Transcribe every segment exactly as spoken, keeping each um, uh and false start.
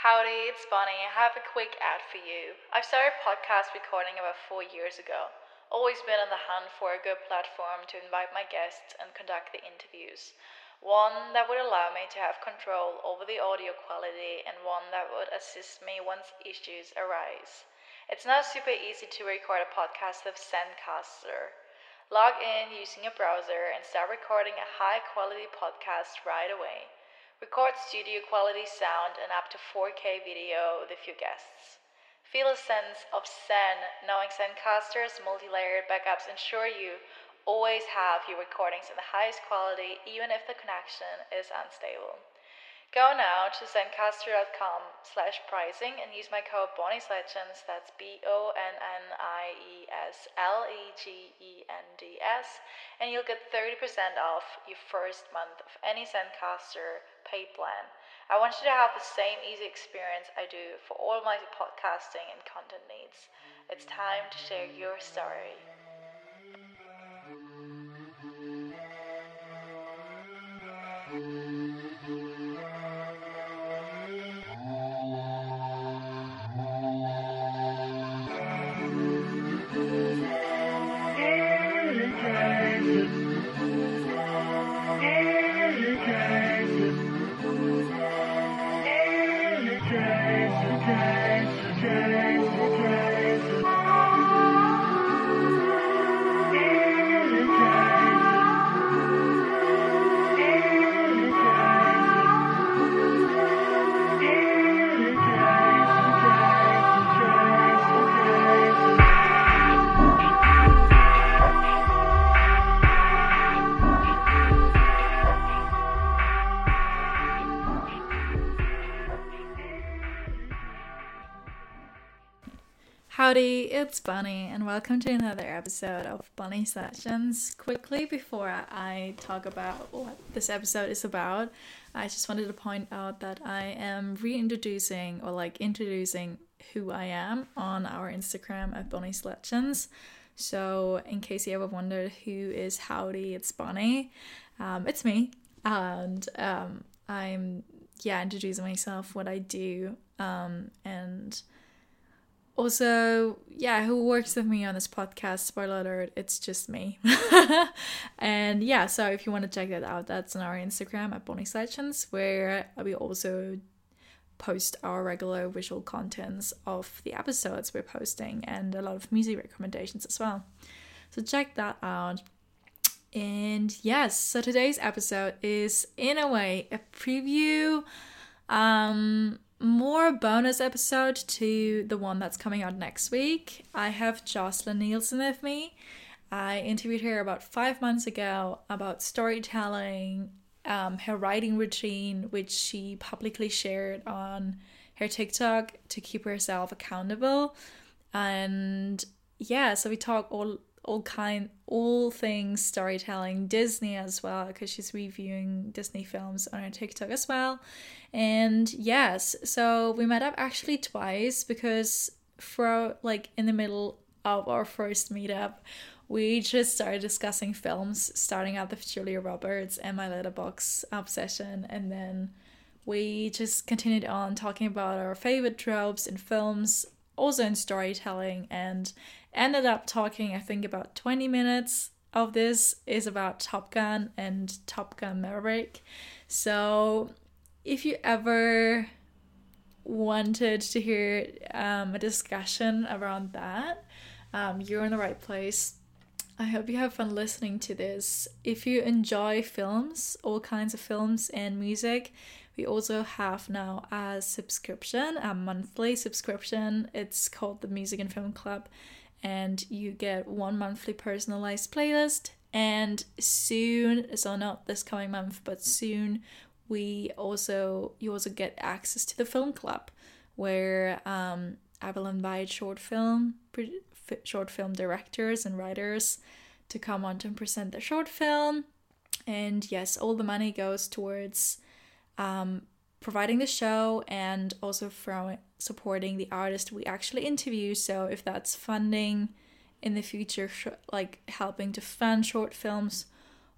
Howdy, it's Bonnie. I have a quick ad for you. I started podcast recording about four years ago. Always been on the hunt for a good platform to invite my guests and conduct the interviews. One that would allow me to have control over the audio quality and one that would assist me once issues arise. It's now super easy to record a podcast with Zencaster. Log in using a browser and start recording a high quality podcast right away. Record studio quality sound and up to four K video with a few guests. Feel a sense of zen knowing Zencaster's multi-layered backups ensure you always have your recordings in the highest quality even if the connection is unstable. Go now to zencaster.com slash pricing and use my code BonniesLegends, that's B O N N I E S L E G E N D S, and you'll get thirty percent off your first month of any Zencaster paid plan. I want you to have the same easy experience I do for all my podcasting and content needs. It's time to share your story. Howdy, it's Bonnie, and welcome to another episode of Bonnie Sessions. Quickly, before I talk about what this episode is about, I just wanted to point out that I am reintroducing or like introducing who I am on our Instagram at Bonnie Sessions. So, in case you ever wondered who is Howdy, it's Bonnie. Um, it's me, and um, I'm yeah introducing myself, what I do, um, and. Also, yeah, who works with me on this podcast? Spoiler alert, it's just me. And yeah, so if you want to check that out, that's on our Instagram at Bonnie Sessions, where we also post our regular visual contents of the episodes we're posting and a lot of music recommendations as well. So check that out. And yes, so today's episode is in a way a preview, um... more bonus episode to the one that's coming out next week. I have Jocelyn Nielsen with me. I interviewed her about five months ago about storytelling, um, her writing routine, which she publicly shared on her TikTok to keep herself accountable. And yeah, so we talk all all kind all things storytelling, Disney as well, because she's reviewing Disney films on her TikTok as well. And yes, so we met up actually twice because for like in the middle of our first meetup, we just started discussing films, starting out with Julia Roberts and my Letterboxd obsession, and then we just continued on talking about our favorite tropes in films, also in storytelling, and ended up talking, I think, about twenty minutes of this is about Top Gun and Top Gun Maverick. So if you ever wanted to hear um, a discussion around that, um, you're in the right place. I hope you have fun listening to this. If you enjoy films, all kinds of films and music, we also have now a subscription, a monthly subscription. It's called the Music and Film Club, and you get one monthly personalized playlist. And soon, so not this coming month, but soon, we also you also get access to the film club, where um, I will invite short film short film directors and writers to come on to present their short film. And yes, all the money goes towards um, providing the show and also from supporting the artist we actually interview. So if that's funding in the future, sh- like helping to fund short films,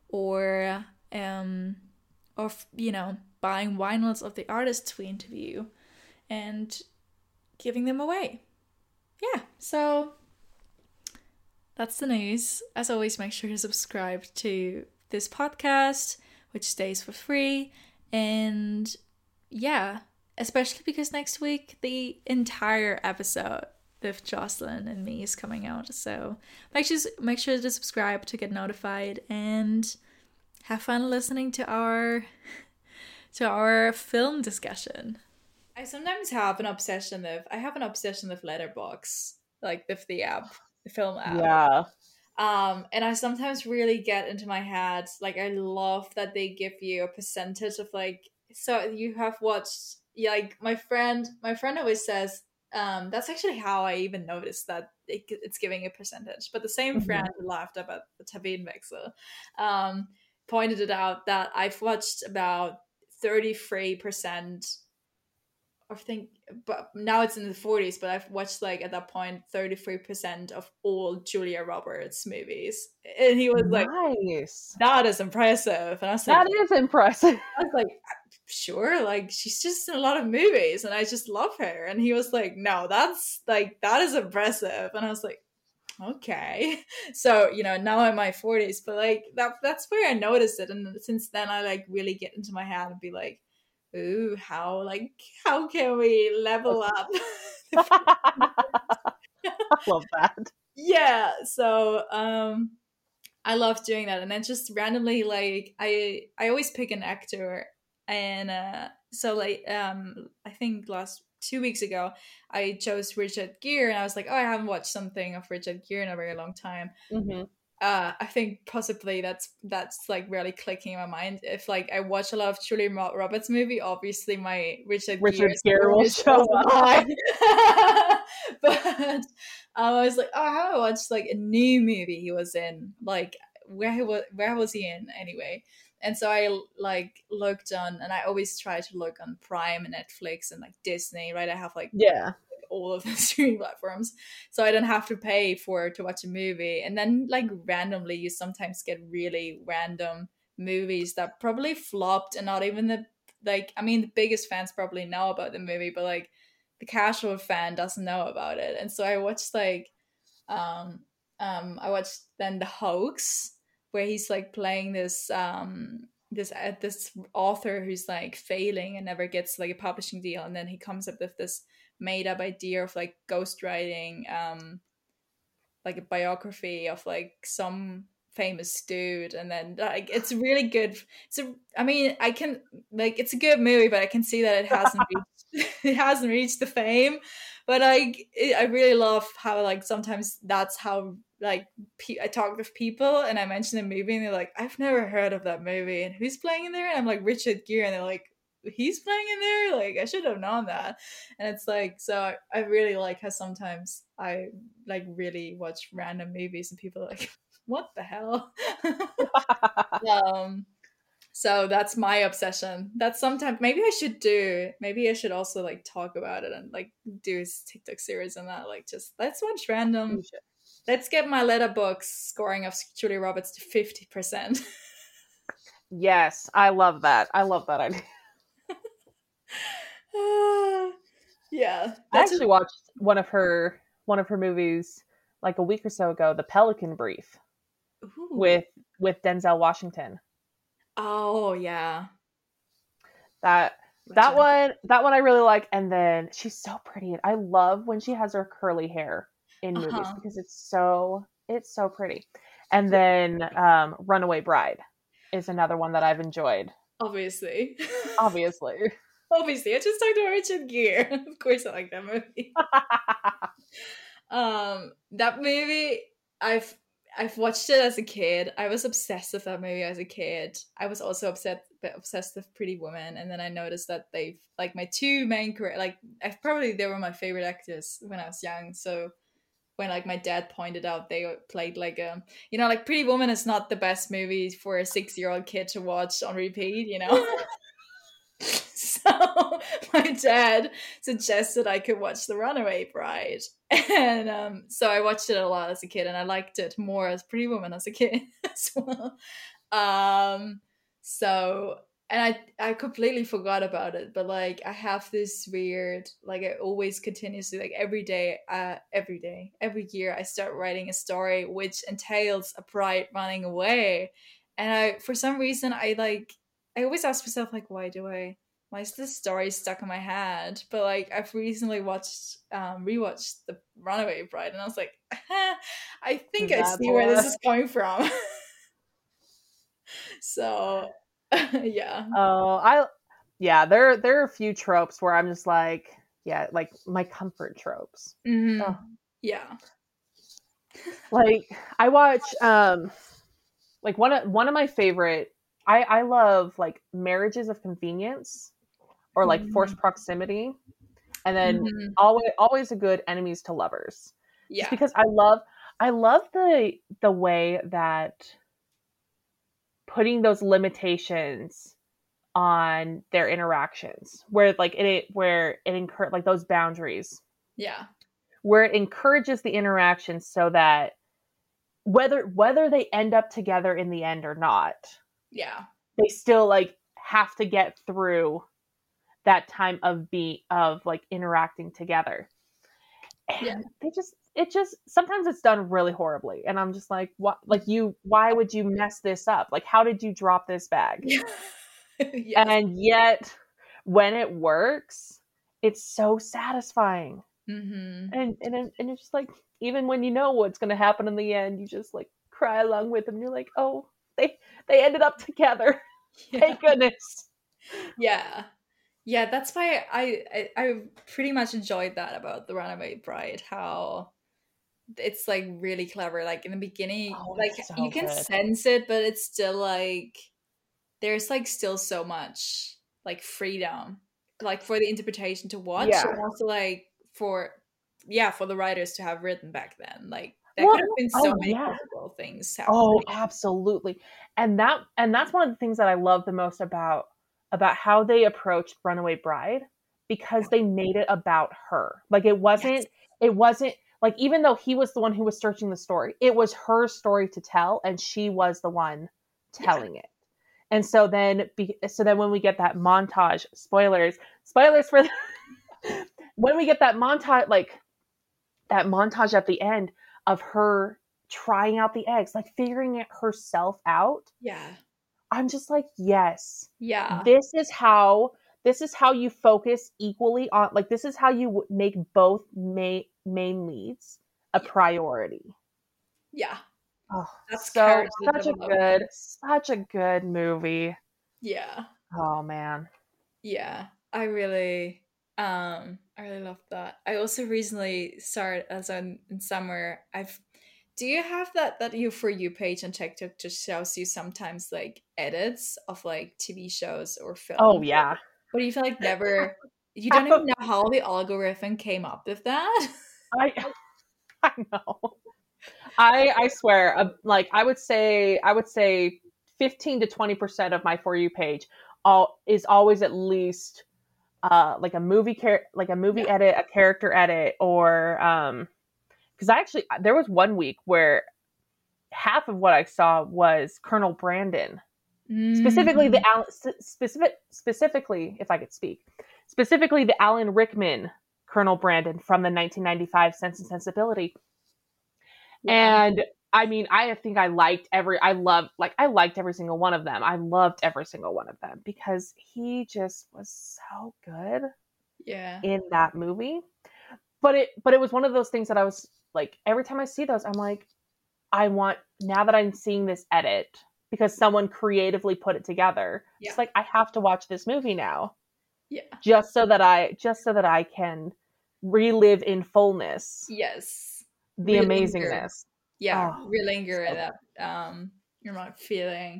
or um or you know buying vinyls of the artists we interview, and giving them away. Yeah, so that's the news. As always, make sure to subscribe to this podcast, which stays for free. And yeah, especially because next week the entire episode with Jocelyn and me is coming out. So make sure make sure to subscribe to get notified, and have fun listening to our to our film discussion. I sometimes have an obsession with I have an obsession with Letterboxd, like with the app, the film app. Yeah. Um, and I sometimes really get into my head, like I love that they give you a percentage of like, so you have watched, like my friend, my friend always says, um, that's actually how I even noticed that it, it's giving a percentage. But the same Mhm. friend who laughed about the Terminwechsel, um, pointed it out that I've watched about thirty-three percent. I think, but now it's in the forties, but I've watched like at that point thirty-three percent of all Julia Roberts movies. And he was like, Nice. that is impressive. And I was like, That is impressive. I was like, sure, like she's just in a lot of movies and I just love her. And he was like, no, that's like, that is impressive. And I was like, okay. So, you know, now I'm in my forties, but like that that's where I noticed it. And since then I like really get into my head and be like, ooh, how like how can we level up? I love that. Yeah, so um I love doing that. And then just randomly, like I I always pick an actor, and uh so like um I think last two weeks ago I chose Richard Gere, and I was like, oh, I haven't watched something of Richard Gere in a very long time. Mm-hmm. uh I think possibly that's that's like really clicking in my mind. If like I watch a lot of Julia Roberts movie, obviously my Richard, Richard Gere Gere will is show so up. high. But um, I was like, oh, I haven't watched like a new movie he was in. Like where he was, where was he in anyway? And so I like looked on, and I always try to look on Prime and Netflix and like Disney, right? I have like Yeah. all of the streaming platforms, so I don't have to pay for to watch a movie. And then like randomly you sometimes get really random movies that probably flopped, and not even the like I mean the biggest fans probably know about the movie, but like the casual fan doesn't know about it. And so I watched like um um I watched then The Hoax, where he's like playing this um this uh, this author who's like failing and never gets like a publishing deal, and then he comes up with this made up idea of like ghostwriting um like a biography of like some famous dude. And then like it's really good. It's a, I mean I can like it's a good movie, but I can see that it hasn't reached it hasn't reached the fame. But like it, I really love how like sometimes that's how like pe- I talk with people and I mention a movie and they're like, I've never heard of that movie, and who's playing in there? And I'm like, Richard Gere, and they're like, he's playing in there, like I should have known that. And it's like, so I, I really like how sometimes I like really watch random movies and people are like, what the hell? um so that's my obsession. That's sometimes maybe I should do maybe I should also like talk about it and like do a TikTok series on that. Like just let's watch random, let's get my Letterboxd scoring of Julia Roberts to fifty percent. Yes, I love that. I love that idea. uh, yeah, I actually a- watched one of her one of her movies like a week or so ago, The Pelican Brief. Ooh. with with Denzel Washington. Oh yeah, that that one that one I really like. And then she's so pretty. I love when she has her curly hair in uh-huh. movies because it's so it's so pretty. And then um, Runaway Bride is another one that I've enjoyed. Obviously, obviously. Obviously, I just talked about Richard Gere. Of course, I like that movie. um, that movie, I've I've watched it as a kid. I was obsessed with that movie as a kid. I was also upset, obsessed with Pretty Woman, and then I noticed that they've like my two main career, like I probably they were my favorite actors when I was young. So when like my dad pointed out they played like a, you know, like Pretty Woman is not the best movie for a six-year-old kid to watch on repeat, you know. So my dad suggested I could watch The Runaway Bride, and um, so I watched it a lot as a kid, and I liked it more as Pretty Woman as a kid as well. Um, so and I I completely forgot about it, but like I have this weird, like I always continuously, like every day, uh every day, every year I start writing a story which entails a bride running away. And I, for some reason, I like I always ask myself, like, why do I why is this story stuck in my head? But like I've recently watched um rewatched The Runaway Bride, and I was like, I think I That's see where this is coming from. So yeah. Oh, I yeah, there there are a few tropes where I'm just like, yeah, like my comfort tropes. Mm-hmm. Oh. Yeah. Like I watch um like one of one of my favorite I I love like Marriages of Convenience or like Mm-hmm. Forced Proximity, and then Mm-hmm. always always a good Enemies to Lovers. Yeah. Just because I love I love the the way that putting those limitations on their interactions, where like it where it encourage like those boundaries, Yeah. where it encourages the interaction so that whether whether they end up together in the end or not, Yeah. they still like have to get through that time of be of like interacting together. And Yeah. they just it just sometimes it's done really horribly, and I'm just like, what, like, you why would you mess this up? Like, how did you drop this bag? Yes. And yet when it works, it's so satisfying. Mm-hmm. And and it- and it's just like, even when you know what's going to happen in the end, you just like cry along with them. You're like, oh, they they ended up together. Yeah. Thank goodness. Yeah. Yeah, that's why I, I I pretty much enjoyed that about The Runaway Bride, how it's like really clever. Like in the beginning, Oh, like it's you so can good. sense it, but it's still like there's like still so much like freedom, like for the interpretation to watch, Yeah. and also like for yeah for the writers to have written back then. Like there Well, could have been so oh many yeah. possible things Oh, happening. absolutely. And that and that's one of the things that I love the most about about how they approached Runaway Bride, because they made it about her. Like it wasn't Yes. it wasn't like, even though he was the one who was searching the story, it was her story to tell, and she was the one Yeah. telling it. And so then be, so then when we get that montage, spoilers, spoilers for the, when we get that montage, like that montage at the end of her trying out the eggs, like figuring it herself out. Yeah. I'm just like, yes, Yeah. this is how, this is how you focus equally on, like, this is how you make both main, main leads a Yeah. priority. Yeah. Oh, That's so character such a development. good, such a good movie. Yeah. Oh man. Yeah. I really um I really love that. I also recently started as in, in summer. I've do you have that that you for you page on TikTok just shows you sometimes like edits of like T V shows or Oh films? yeah. But you feel like never you don't Half of even know how the algorithm came up with that? I I know. I I swear, uh, like I would say, I would say fifteen to twenty percent of my For You page all is always at least uh like a movie char- like a movie Yeah. edit, a character edit, or um because I actually, there was one week where half of what I saw was Colonel Brandon, specifically the Mm, Alan, specific specifically, if I could speak, specifically the Alan Rickman Colonel Brandon from the nineteen ninety-five Sense and Sensibility. yeah. And I mean, I think I liked every, I loved, like, I liked every single one of them. I loved every single one of them because he just was so good Yeah. in that movie. But it, but it was one of those things that I was like, every time I see those, I'm like, I want, now that I'm seeing this edit, because someone creatively put it together, Yeah. it's like, I have to watch this movie now. Yeah. Just so that I, just so that I can relive in fullness Yes. the Relinger. amazingness. Yeah, Oh, relinger so that um you're not feeling.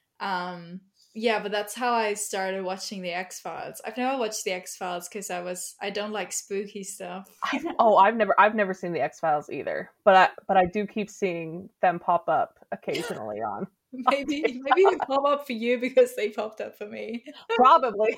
Um yeah, but that's how I started watching the X-Files. I've never watched the X-Files because I was I don't like spooky stuff. I've, oh, I've never, I've never seen the X-Files either, but I, but I do keep seeing them pop up occasionally on. on Maybe maybe TikTok. they pop up for you because they popped up for me. Probably.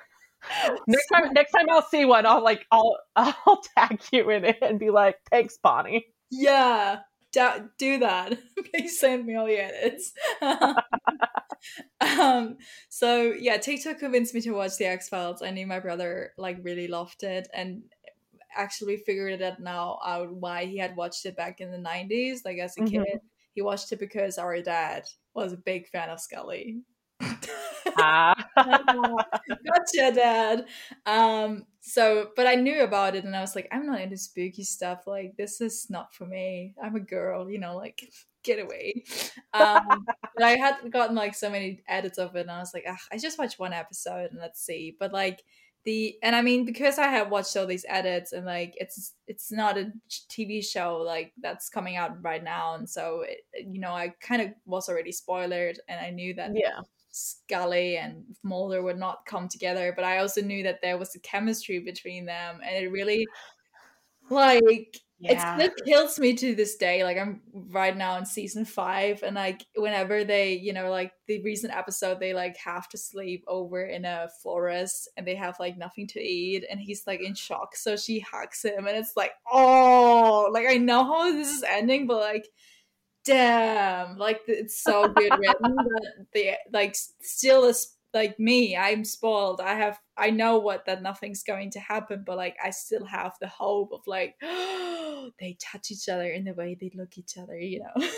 Next time, next time I'll see one, I'll like, I'll, I'll tag you in it and be like, "Thanks, Bonnie." Yeah, do, do that. Please send me all the edits. um, so yeah, TikTok convinced me to watch the X-Files. I knew my brother like really loved it, and actually figured it now out why he had watched it back in the nineties, like as a Mm-hmm. kid. He watched it because our dad was a big fan of Scully. Ah. Gotcha, Dad. Um, so, but I knew about it, and I was like, I'm not into spooky stuff. Like, this is not for me. I'm a girl, you know, like, get away. Um, but I had gotten like so many edits of it, and I was like, ah, I just watched one episode and let's see. But like the, and I mean, because I have watched all these edits, and like, it's it's not a T V show like that's coming out right now, and so it, you know, I kind of was already spoiled, and I knew that. Yeah. Scully and Mulder would not come together, but I also knew that there was a chemistry between them, and it really, like, yeah. it still kills me to this day. Like, I'm right now in season five, and like whenever they, you know, like the recent episode, they like have to sleep over in a forest, and they have like nothing to eat, and he's like in shock, so she hugs him, and it's like, oh, like I know how this is ending, but like, damn, like it's so good written that the like still is like me, I'm spoiled. I have I know what that nothing's going to happen, but like I still have the hope of like, oh, they touch each other in the way they look each other, you know.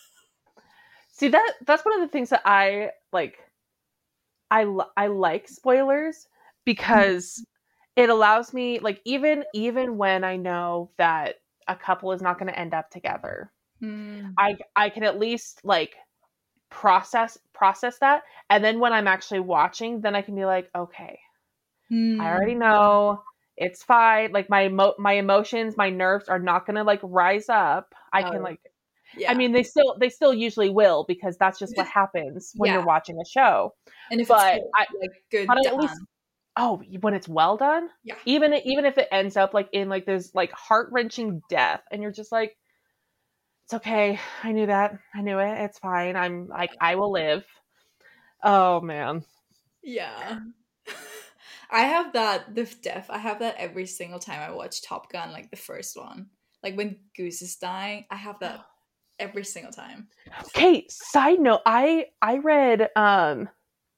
See, that that's one of the things that I like. I I like spoilers because it allows me, like, even even when I know that a couple is not going to end up together. Mm. I I can at least like process process that, and then when I'm actually watching, then I can be like, okay, mm. I already know, it's fine. Like my emo- my emotions, my nerves are not gonna like rise up. I oh. can like, yeah. I mean, they still they still usually will, because that's just what happens when yeah. you're watching a show. And if but it's good, I, like good but done. at least, oh, when it's well done, yeah. Even even if it ends up like in like this like heart wrenching death, and you're just like, it's okay. I knew that. I knew it. It's fine. I'm like, I will live. Oh man. Yeah. I have that the death. I have that every single time I watch Top Gun, like the first one. Like when Goose is dying, I have that every single time. Okay, side note, I I read um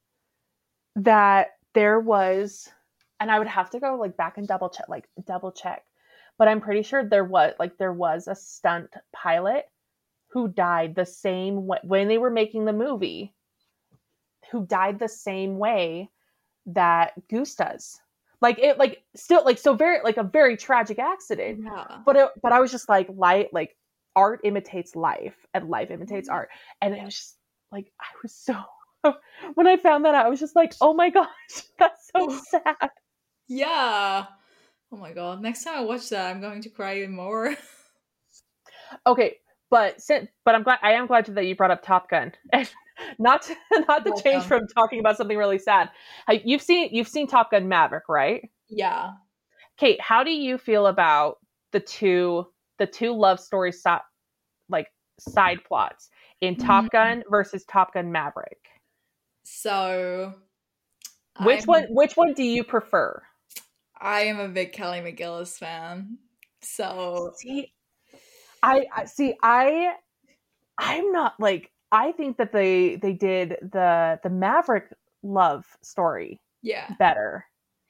that there was, and I would have to go like back and double check like double check. But I'm pretty sure there was like there was a stunt pilot who died the same way when they were making the movie, who died the same way that Goose does. Like it, like still, like so very, like a very tragic accident. Yeah. But it, but I was just like, light, like art imitates life, and life imitates art, and it was just like, I was so when I found that out, I was just like, oh my gosh, that's so sad. Yeah. Oh my god. Next time I watch that, I'm going to cry even more. Okay, but but I'm glad I am glad that you brought up Top Gun. Not to, not to change from talking about something really sad. You've seen you've seen Top Gun Maverick, right? Yeah. Kate, how do you feel about the two the two love story so, like side plots in Top mm-hmm. Gun versus Top Gun Maverick? So, which I'm, one which one do you prefer? I am a big Kelly McGillis fan. So, see, I, I see I I'm not like I think that they they did the the Maverick love story yeah better.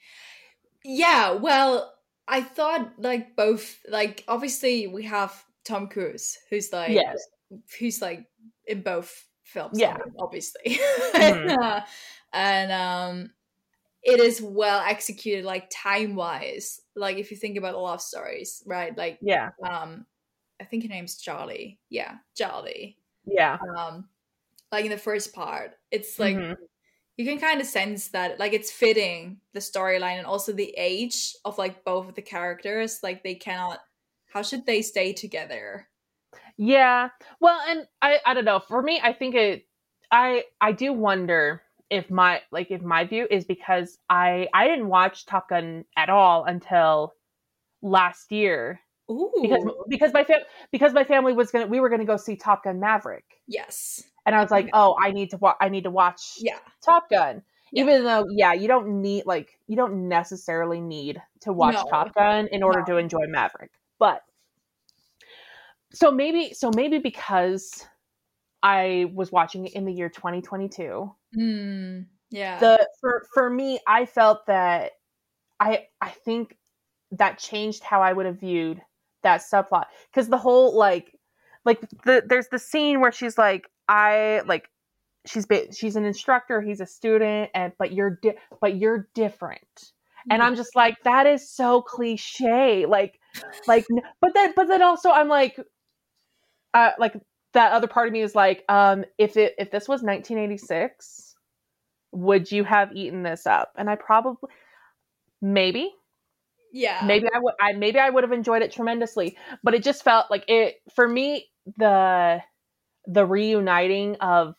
Yeah, well, I thought like both, like obviously we have Tom Cruise, who's like yes. who's like in both films, yeah, obviously. Mm-hmm. And um it is well executed, like time wise. Like if you think about the love stories, right? Like yeah, um I think her name's Charlie. Yeah, Charlie. Yeah. Um, like in the first part, it's like mm-hmm. you can kind of sense that, like it's fitting the storyline and also the age of like both of the characters. Like they cannot. How should they stay together? Yeah. Well, and I I don't know. For me, I think it. I I do wonder if my like if my view is because I I didn't watch Top Gun at all until last year. Ooh. Because because my fam- because my family was gonna we were gonna go see Top Gun Maverick. Yes. And I was like, oh, I need to wa- I need to watch yeah. Top Gun. Yeah. Even though, yeah, you don't need like you don't necessarily need to watch no. Top Gun in order no. to enjoy Maverick. But so maybe so maybe because I was watching it in the year twenty twenty-two. Mm, yeah. The for for me, I felt that I I think that changed how I would have viewed that subplot, because the whole like like the there's the scene where she's like I like she's she's an instructor, he's a student, and but you're di- but you're different. And I'm just like, that is so cliche. Like, like, but then, but then also I'm like, uh, like that other part of me is like, um, if it, if this was nineteen eighty-six, would you have eaten this up? And I probably, maybe, yeah, maybe I would, I, maybe I would have enjoyed it tremendously, but it just felt like it, for me, the, the reuniting of,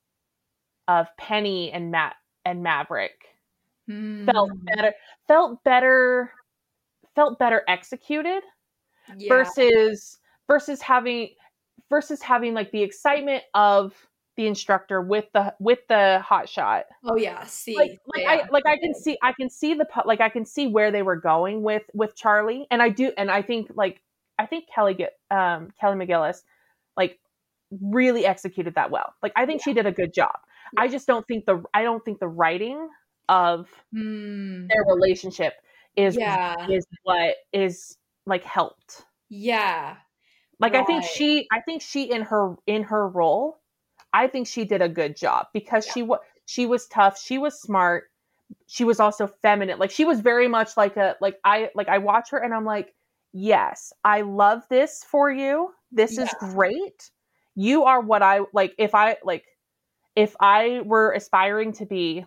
of Penny and Matt and Maverick mm. felt better, felt better, felt better executed yeah. versus, versus having, versus having like the excitement of the instructor with the, with the hotshot. Oh yeah. See, like, like yeah. I, like I can see, I can see the, like I can see where they were going with, with Charlie. And I do. And I think like, I think Kelly get, um, Kelly McGillis, like really executed that well. Like, I think yeah. she did a good job. Yeah. I just don't think the, I don't think the writing of mm. their relationship is, yeah. is what is like helped. Yeah. Like, right. I think she, I think she in her, in her role, I think she did a good job because yeah. she was, she was tough. She was smart. She was also feminine. Like, she was very much like a, like I, like I watch her and I'm like, yes, I love this for you. This yeah. is great. You are what I like. If I like, if I were aspiring to be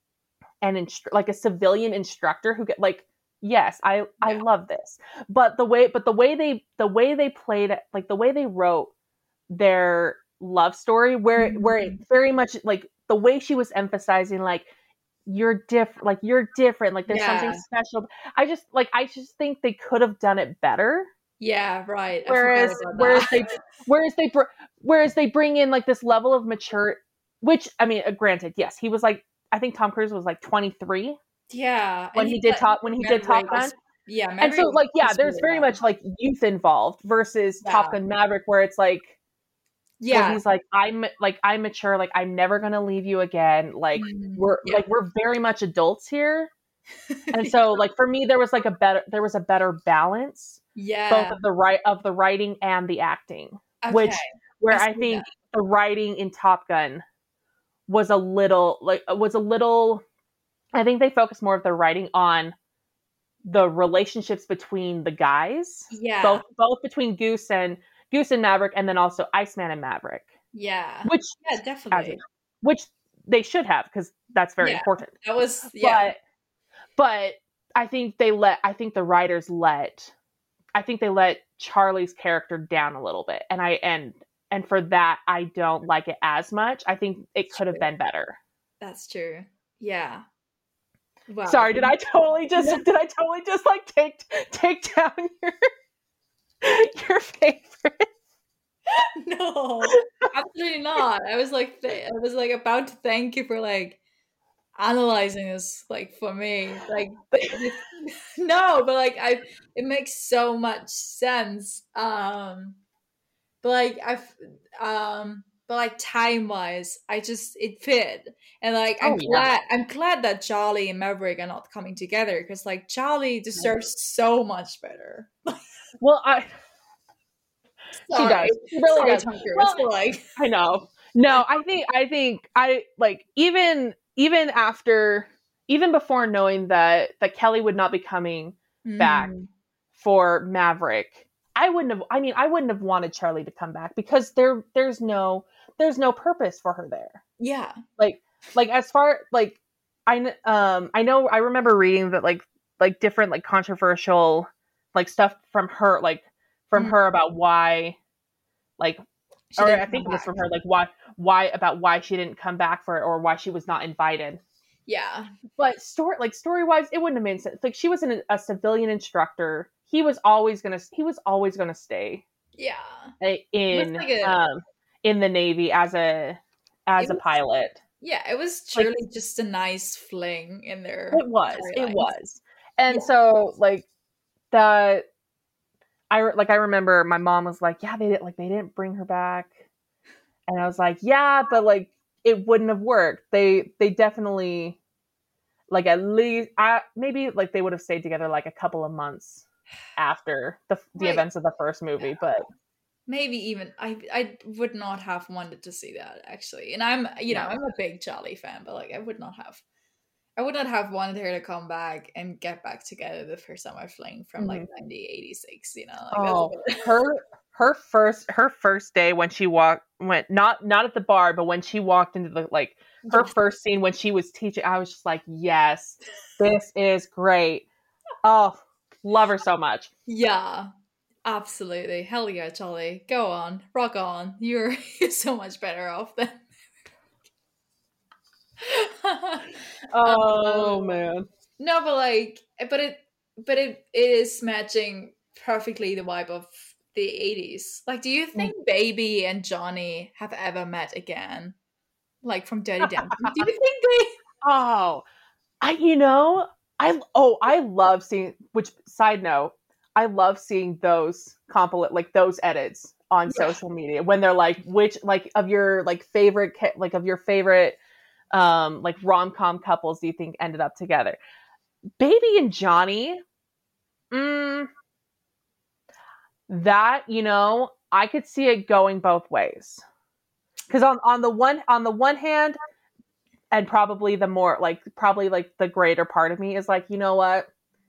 an instru- like a civilian instructor who get like, yes, I, yeah. I love this, but the way, but the way they, the way they played it, like the way they wrote their love story, where, mm-hmm. where it very much like the way she was emphasizing, like, you're different, like you're different, like there's yeah. something special. I just like, I just think they could have done it better. Yeah. Right. Whereas, whereas they, whereas they, whereas they bring in like this level of mature, which I mean, uh, granted, yes, he was like, I think Tom Cruise was like twenty-three. Yeah. When he, he did top, when he did Top Gun. Was, yeah. And so like, yeah, there's very much like youth involved versus yeah. Top Gun Maverick, where it's like, yeah, he's like, I'm like, I'm mature. Like, I'm never going to leave you again. Like mm, we're yeah. like, we're very much adults here. And so like, for me, there was like a better, there was a better balance. Yeah. Both of the right of the writing and the acting, okay. which where I, I think that. the writing in Top Gun was a little like, was a little, I think they focused more of their writing on the relationships between the guys. Yeah. Both, both between Goose and Goose and Maverick, and then also Iceman and Maverick. Yeah. Which, yeah, definitely. It, which they should have, because that's very yeah, important. That was, yeah. But, but I think they let, I think the writers let, I think they let Charlie's character down a little bit. And I, and, and for that, I don't like it as much. I think it could have been better. That's true. Yeah. Wow. Sorry, did I totally just, yeah. did I totally just like take, take down your, your favorite? No, absolutely not. I was like, th- I was like about to thank you for like analyzing this, like for me, like no, but like I, it makes so much sense. Um, but like I've, um, but like time wise, I just it fit, and like I'm oh, glad, yeah. I'm glad that Charlie and Maverick are not coming together, because like Charlie deserves so much better. Well, I. Sorry. She does. She really Sorry, does. Tom Cruise, well, but like I know. No, I think I think I like even even after even before knowing that that Kelly would not be coming mm. back for Maverick, I wouldn't have I mean I wouldn't have wanted Charlie to come back, because there there's no there's no purpose for her there. Yeah. Like like as far like I um I know I remember reading that like like different like controversial like stuff from her like from mm. her about why, like, she or I think it was from her, like, why, why, about why she didn't come back for it, or why she was not invited. Yeah. But story, like, story-wise, it wouldn't have made sense. Like, she was an, a civilian instructor. He was always gonna, he was always gonna stay. Yeah. In, like a, um, in the Navy as a, as was, a pilot. Yeah, it was truly like, just a nice fling in there. It was, it was. And yeah. so, like, the... I like I remember my mom was like, yeah, they didn't like they didn't bring her back, And I was like, yeah, but like it wouldn't have worked. They they definitely like at least I maybe like they would have stayed together like a couple of months after the the Right. events of the first movie, but maybe even I I would not have wanted to see that actually. And I'm you know, no. I'm a big Charlie fan, but like I would not have I would not have wanted her to come back and get back together the first summer fling from mm-hmm. like nineteen eighty-six, you know. Like, oh, her her first her first day when she walked went not not at the bar, but when she walked into the like her yeah. first scene when she was teaching, I was just like, yes, this is great. Oh, love her so much. Yeah, absolutely. Hell yeah, Charlie. Go on, rock on. You're you're so much better off than. oh um, man. No, but like, but it, but it, it is matching perfectly the vibe of the eighties. Like, do you think mm. Baby and Johnny have ever met again? Like from Dirty Dancing? Do you think they? Oh, I you know I oh I love seeing. Which side note, I love seeing those compilate like those edits on yeah. social media when they're like which like of your like favorite like of your favorite um like rom-com couples do you think ended up together? Baby and Johnny, mm, that you know I could see it going both ways. Because on, on the one on the one hand, and probably the more like probably like the greater part of me is like, you know what?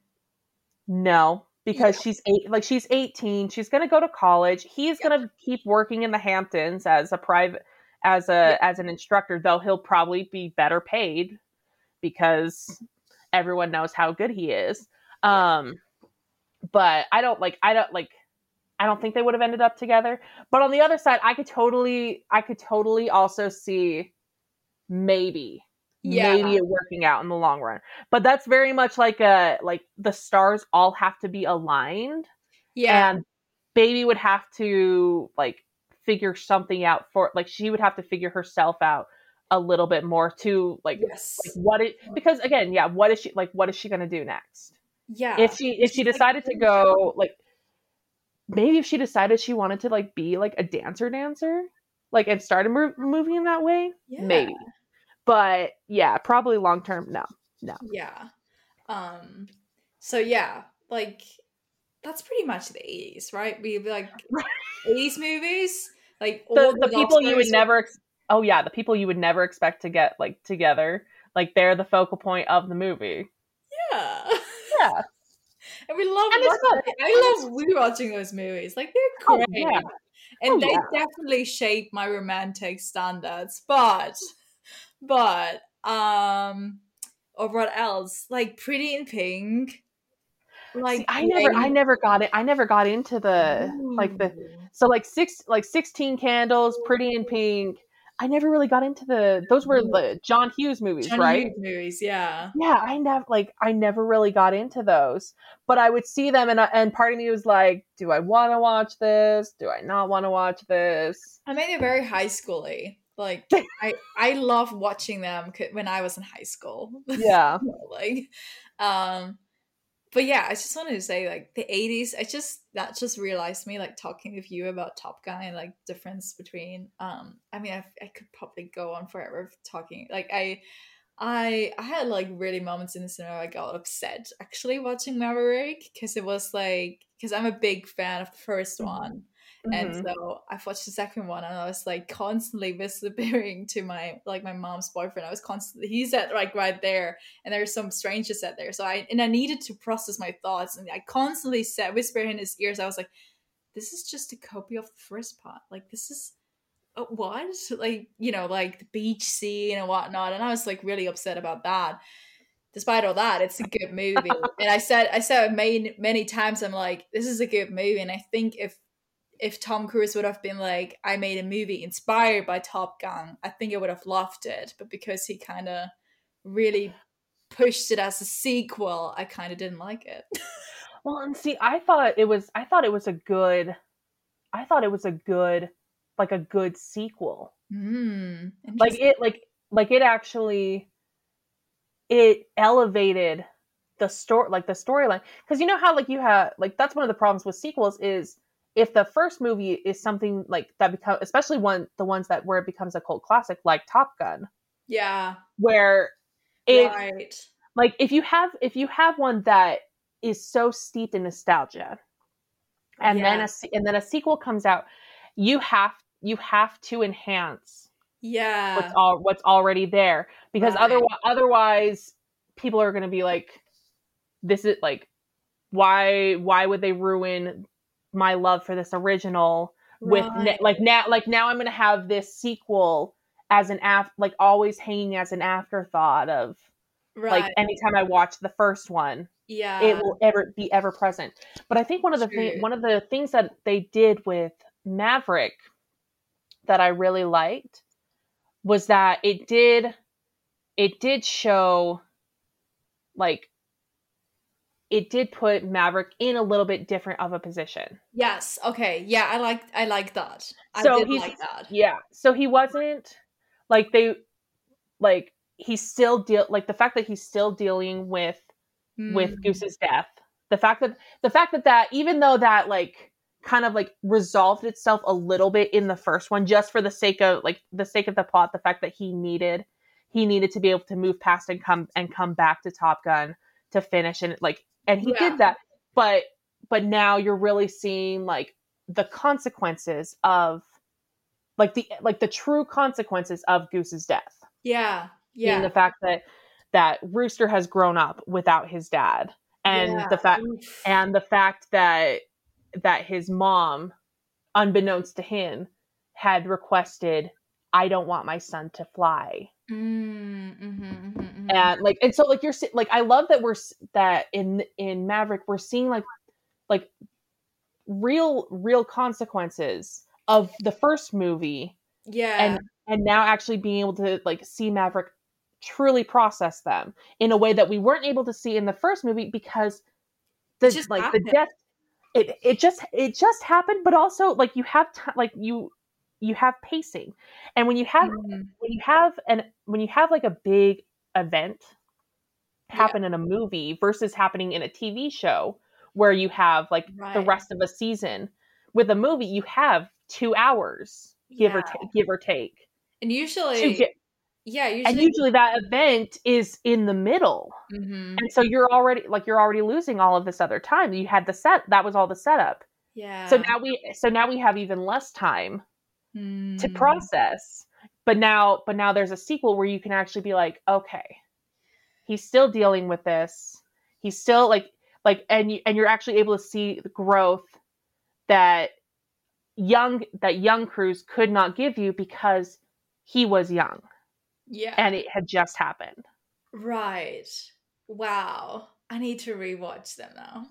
No, because yeah. she's eight, like she's eighteen. She's gonna go to college. He's yeah. gonna keep working in the Hamptons as a private as a yeah. as an instructor, though he'll probably be better paid because everyone knows how good he is. Um, but I don't like I don't like. I don't think they would have ended up together. But on the other side, I could totally, I could totally also see maybe, yeah. maybe it working out in the long run. But that's very much like a, like the stars all have to be aligned. Yeah. And Baby would have to like figure something out for, like she would have to figure herself out a little bit more to like, yes. like what it, because again, yeah, what is she, like, what is she going to do next? Yeah. If she, if she decided to go like, maybe if she decided she wanted to like be like a dancer dancer, like and started mo- moving in that way, yeah. maybe. But yeah, probably long term, no, no. Yeah. Um. So yeah, like that's pretty much the eighties, right? We like eighties movies, like the, all the, the people you would are- never. Ex- oh yeah, the people you would never expect to get like together, like they're the focal point of the movie. Yeah. Yeah. And we love and watching, I love rewatching those movies. Like they're great. Oh, yeah. And oh, they yeah. definitely shape my romantic standards. But but um or what else? Like Pretty in Pink. Like See, I never I never got it. I never got into the Ooh. like the so like six like sixteen Candles, Pretty in Pink. I never really got into the those were the John Hughes movies, John right? Hughes movies, yeah. Yeah, I never like I never really got into those, but I would see them, and and part of me was like, do I want to watch this? Do I not want to watch this? I made it very high schooly. Like I I love watching them when I was in high school. Yeah, like, um. But yeah, I just wanted to say, like, the eighties, I just, that just realized me, like, talking with you about Top Gun and, like, difference between, um, I mean, I, I could probably go on forever talking, like, I, I, I had, like, really moments in the cinema I got upset, actually, watching Maverick, because it was, like, because I'm a big fan of the first one, mm-hmm. and so I've watched the second one, and I was, like, constantly whispering to my, like, my mom's boyfriend. I was constantly, he's at, like, right there, and there's some strangers at there, so I, and I needed to process my thoughts, and I constantly said, whisper in his ears, I was like, this is just a copy of the first part, like, this is, uh, what? Like, you know, like, the beach scene and whatnot, and I was, like, really upset about that. Despite all that, it's a good movie, and I said, I said many, many times, I'm like, this is a good movie, and I think if, if Tom Cruise would have been like, I made a movie inspired by Top Gun, I think I would have loved it. But because he kind of really pushed it as a sequel, I kind of didn't like it. Well, and see, I thought it was, I thought it was a good, I thought it was a good, like a good sequel. Mm, like it, like, like it actually, it elevated the story, like the storyline. Because you know how like you have, like that's one of the problems with sequels is if the first movie is something like that, become especially one the ones that where it becomes a cult classic, like Top Gun. Yeah. Where if right. like if you have if you have one that is so steeped in nostalgia, and yeah. then a and then a sequel comes out, you have you have to enhance yeah what's all what's already there, because right. otherwise otherwise people are going to be like, this is like, why why would they ruin my love for this original right. with ne- like now like now I'm going to have this sequel as an af like always hanging as an afterthought of right. like anytime I watch the first one, yeah it will ever be ever present. But I think one of the th- one of the things that they did with Maverick that I really liked was that it did it did show like it did put Maverick in a little bit different of a position. Yes. Okay. Yeah, I like I like that. So I did he's like that. Yeah. So he wasn't like they like he's still deal like the fact that he's still dealing with mm. with Goose's death. The fact that the fact that that even though that like kind of like resolved itself a little bit in the first one, just for the sake of like the sake of the plot, the fact that he needed he needed to be able to move past and come and come back to Top Gun to finish, and like and he yeah. did that. But but now you're really seeing like the consequences of like the like the true consequences of Goose's death. Yeah. Yeah. Being the fact that that Rooster has grown up without his dad. And yeah. the fact and the fact that that his mom, unbeknownst to him, had requested, I don't want my son to fly. Mm, mm-hmm, mm-hmm, mm-hmm. And like, and so like you're like, I love that we're that in in Maverick we're seeing like like real real consequences of the first movie. Yeah. And and now actually being able to like see Maverick truly process them in a way that we weren't able to see in the first movie, because the like happened. the death it it just it just happened. But also like you have t- like you you have pacing, and when you have mm-hmm. when you have and when you have like a big event happen yeah. in a movie versus happening in a T V show where you have like right. the rest of a season, with a movie you have two hours give yeah. or t- give or take, and usually get, yeah usually, and usually that event is in the middle, mm-hmm. and so you're already like you're already losing all of this other time. You had the set that was all the setup, yeah so now we so now we have even less time mm. to process. But now but now there's a sequel where you can actually be like, okay, he's still dealing with this, he's still like like and you, and you're actually able to see the growth that young that young Cruise could not give you because he was young. Yeah. And it had just happened. Right. Wow. I need to rewatch them now.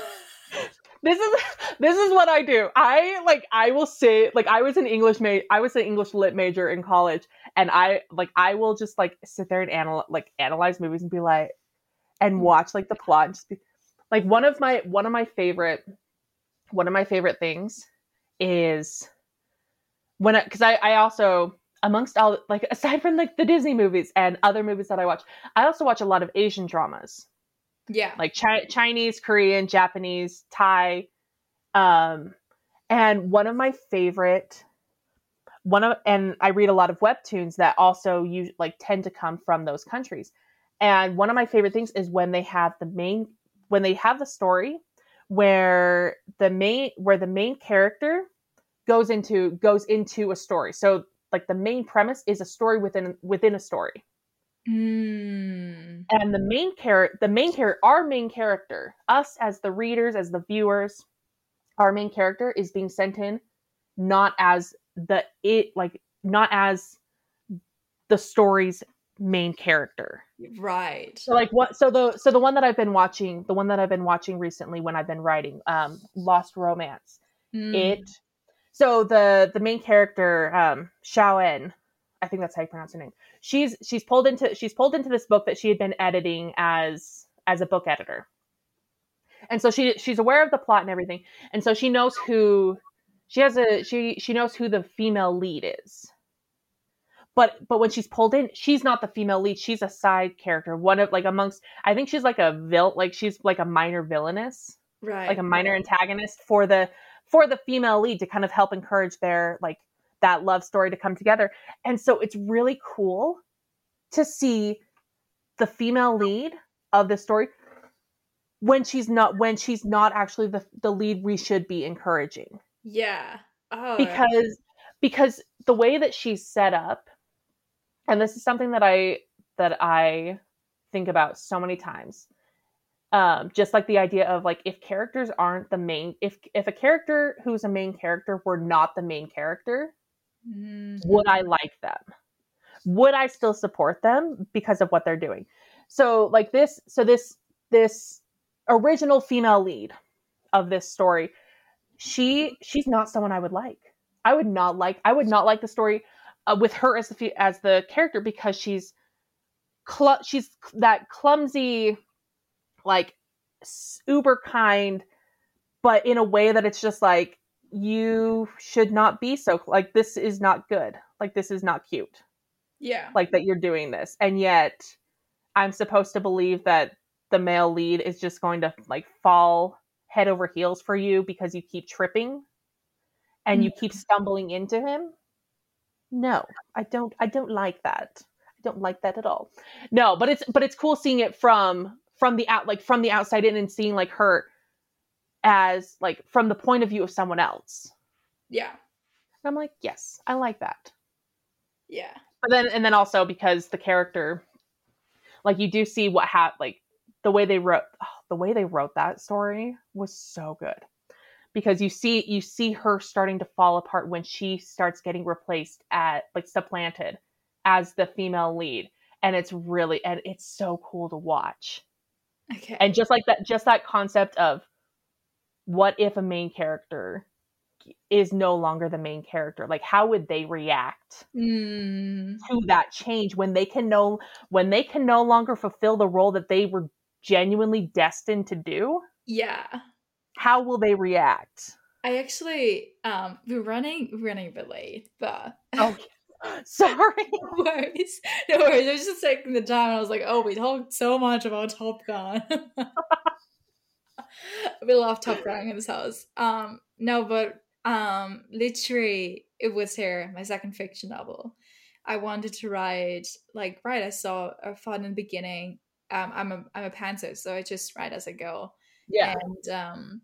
This is this is what I do. I like I will say like I was an English ma- I was an English lit major in college, and I like I will just like sit there and anal- like analyze movies and be like and watch like the plot and just be like one of my one of my favorite one of my favorite things is when because I, I I also amongst all like aside from like the Disney movies and other movies that I watch, I also watch a lot of Asian dramas. Yeah. Like chi- Chinese, Korean, Japanese, Thai. Um, and one of my favorite, one of, and I read a lot of webtoons that also use, like tend to come from those countries. And one of my favorite things is when they have the main, when they have the story where the main, where the main character goes into, goes into a story. So like the main premise is a story within, within a story. Mm. And the main character, the main character, our main character, us as the readers, as the viewers, our main character is being sent in not as the it like not as the story's main character. Right. So like what? So the so the one that I've been watching, the one that I've been watching recently when I've been writing, um, Lost Romance. Mm. It. So the the main character, um, Xiao-En, I think that's how you pronounce her name. She's she's pulled into she's pulled into this book that she had been editing as as a book editor, and so she she's aware of the plot and everything, and so she knows who she has a she she knows who the female lead is. But but when she's pulled in, she's not the female lead. She's a side character, one of like amongst. I think she's like a vil like she's like a minor villainess. right, like a minor antagonist for the for the female lead to kind of help encourage their like that love story to come together. And so it's really cool to see the female lead of the story when she's not when she's not actually the the lead we should be encouraging. Yeah. Oh. Because because the way that she's set up, and this is something that I that I think about so many times. Um, just like the idea of like if characters aren't the main if if a character who's a main character were not the main character, mm-hmm. would I like them? Would I still support them because of what they're doing? So like this so this this original female lead of this story, she she's not someone I would like. I would not like I would not like the story uh, with her as the as the character because she's cl- she's that clumsy, like uber kind, but in a way that it's just like, you should not be so like this is not good. Like this is not cute. Yeah. Like that you're doing this. And yet I'm supposed to believe that the male lead is just going to like fall head over heels for you because you keep tripping and mm-hmm. you keep stumbling into him. No, I don't I don't like that. I don't like that at all. No, but it's but it's cool seeing it from from the out like from the outside in and seeing like her as like from the point of view of someone else. Yeah. And I'm like, yes, I like that. Yeah. But then and then also because the character, like you do see what happened, like the way they wrote oh, the way they wrote that story was so good. Because you see you see her starting to fall apart when she starts getting replaced at like supplanted as the female lead. And it's really and it's so cool to watch. Okay. And just like that just that concept of what if a main character is no longer the main character? Like how would they react mm. to that change when they can no when they can no longer fulfill the role that they were genuinely destined to do? Yeah. How will they react? I actually um we're running we're running a bit late, but oh sorry. No worries. No worries. I was just taking the time and I was like, oh, we talked so much about Top Gun. We love Top Gun in this house. Um, no, but um, literally, it was here, my second fiction novel. I wanted to write, like, right, I saw a thought in the beginning. Um, I'm a I'm a pantser, so I just write as I go. Yeah. And um,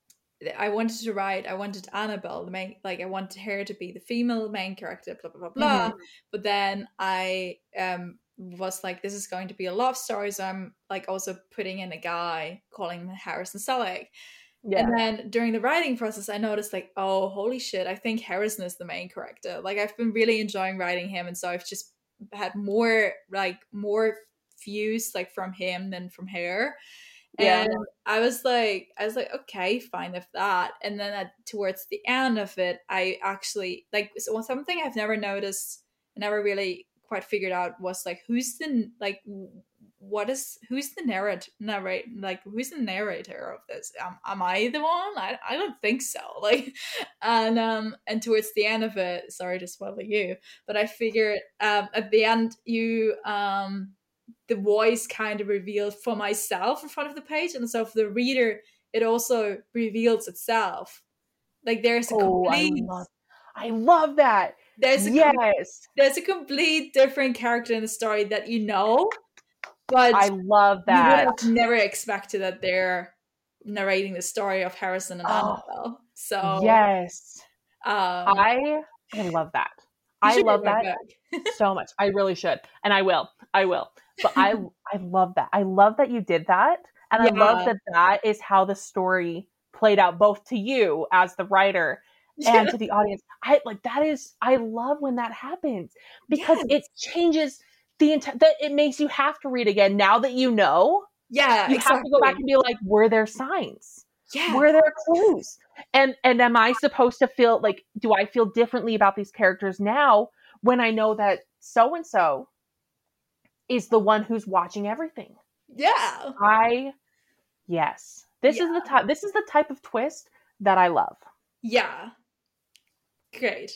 I wanted to write, I wanted Annabelle, the main, like, I wanted her to be the female main character, blah, blah, blah, blah. Mm-hmm. But then I um was like, this is going to be a love story, so I'm like also putting in a guy, calling him Harrison Selleck. Yeah. And then during the writing process I noticed like, oh holy shit, I think Harrison is the main character. Like I've been really enjoying writing him, and so I've just had more like more views like from him than from her. Yeah. And I was like, I was like, okay, fine with that. And then at, towards the end of it, I actually like so something I've never noticed, never really quite figured out was like, who's the like, what is who's the narrate narrate like who's the narrator of this? Am, am I the one? I I don't think so. Like, and um and towards the end of it, sorry to spoil you, but I figured um at the end you um. the voice kind of revealed for myself in front of the page, and so for the reader it also reveals itself. Like there's a oh, complete I love, I love that there's a yes com- there's a complete different character in the story that you know, but I love that you would have never expected that they're narrating the story of Harrison and oh, Annabelle. So yes um, I I love that I love that so much. I really should. And I will. I will. But I I love that. I love that you did that. And yeah. I love that that is how the story played out, both to you as the writer and to the audience. I like that is, I love when that happens because yes. it changes the entire, that it makes you have to read again now that you know. Yeah, You exactly. have to go back and be like, were there signs? Yeah. Were there clues? And and am I supposed to feel like, do I feel differently about these characters now when I know that so-and-so is the one who's watching everything? Yeah. I, yes. This yeah. is the type, this is the type of twist that I love. Yeah. Great.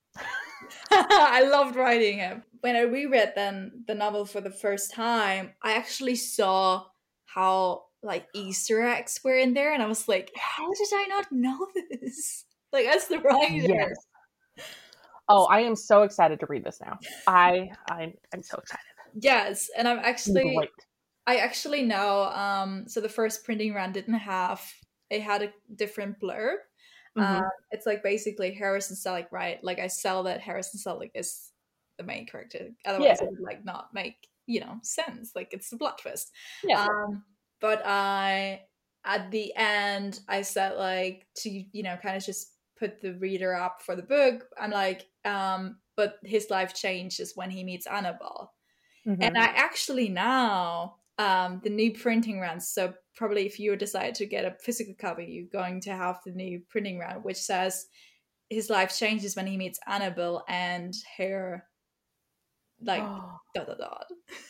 I loved writing him. When I reread then the novel for the first time, I actually saw how like Easter eggs were in there, and I was like, how did I not know this? Like, as the writer. Yes. Oh, I am so excited to read this now. I I'm I'm so excited. Yes, and I'm actually Great. I actually know um so the first printing run didn't have it had a different blurb. Mm-hmm. Uh, it's like basically Harrison Selleck, right? Like I sell that Harrison Selleck is the main character. Otherwise yeah. it would like not make, you know, sense. Like it's the plot twist. Yeah. Um but I at the end I said like to, you know, kind of just put the reader up for the book. I'm like, um, but his life changes when he meets Annabelle. Mm-hmm. And I actually now, um, the new printing runs, so probably if you decide to get a physical copy, you're going to have the new printing run, which says his life changes when he meets Annabelle and her, like, oh. dot, dot, dot.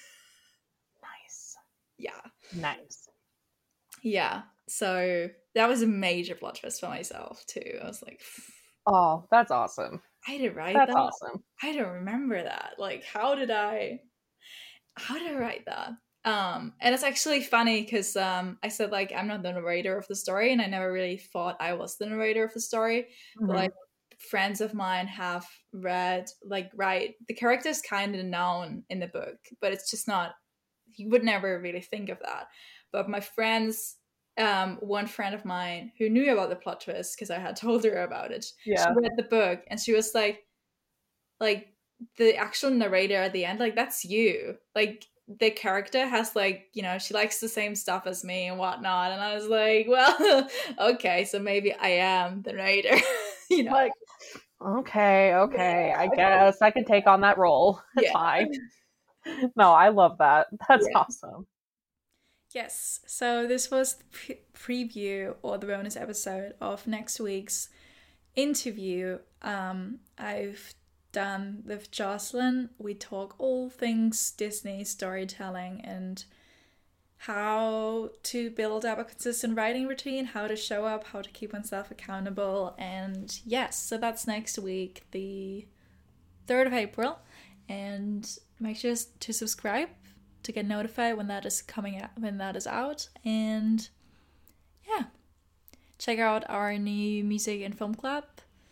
Nice. Yeah. Nice. Yeah. So that was a major plot twist for myself, too. I was like, oh, that's awesome. I did write that's that. That's awesome. I don't remember that. Like, how did I... How did I write that? Um, and it's actually funny because um, I said like I'm not the narrator of the story, and I never really thought I was the narrator of the story. Mm-hmm. But like friends of mine have read like right, the character's kind of known in the book, but it's just not. You would never really think of that. But my friends, um, one friend of mine who knew about the plot twist because I had told her about it. Yeah. She read the book and she was like, like. the actual narrator at the end, like that's you. Like the character has like, you know, she likes the same stuff as me and whatnot. And I was like, well, okay, so maybe I am the narrator. You know, like okay, okay, I guess I can take on that role. It's yeah. fine. No, I love that. That's yeah. awesome. Yes. So this was the pre- preview or the bonus episode of next week's interview. Um, I've done with Jocelyn. We talk all things Disney storytelling and how to build up a consistent writing routine, how to show up, how to keep oneself accountable. And yes, so that's next week, the third of April. And make sure to subscribe to get notified when that is coming out, when that is out. And yeah, check out our new music and film club.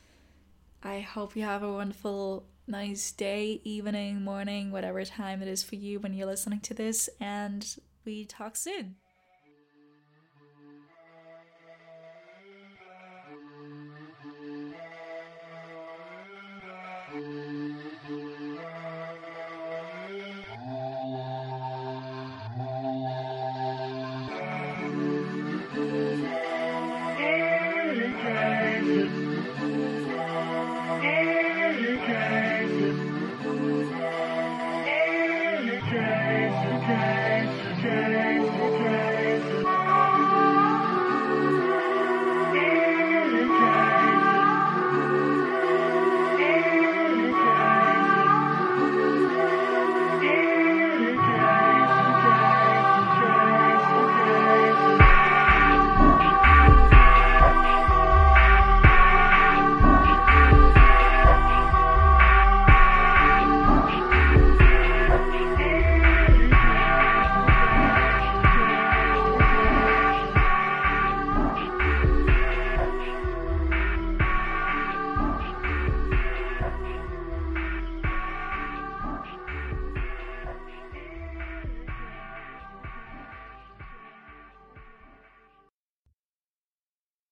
I hope you have a wonderful, nice day, evening, morning, whatever time it is for you when you're listening to this, and we talk soon. Okay.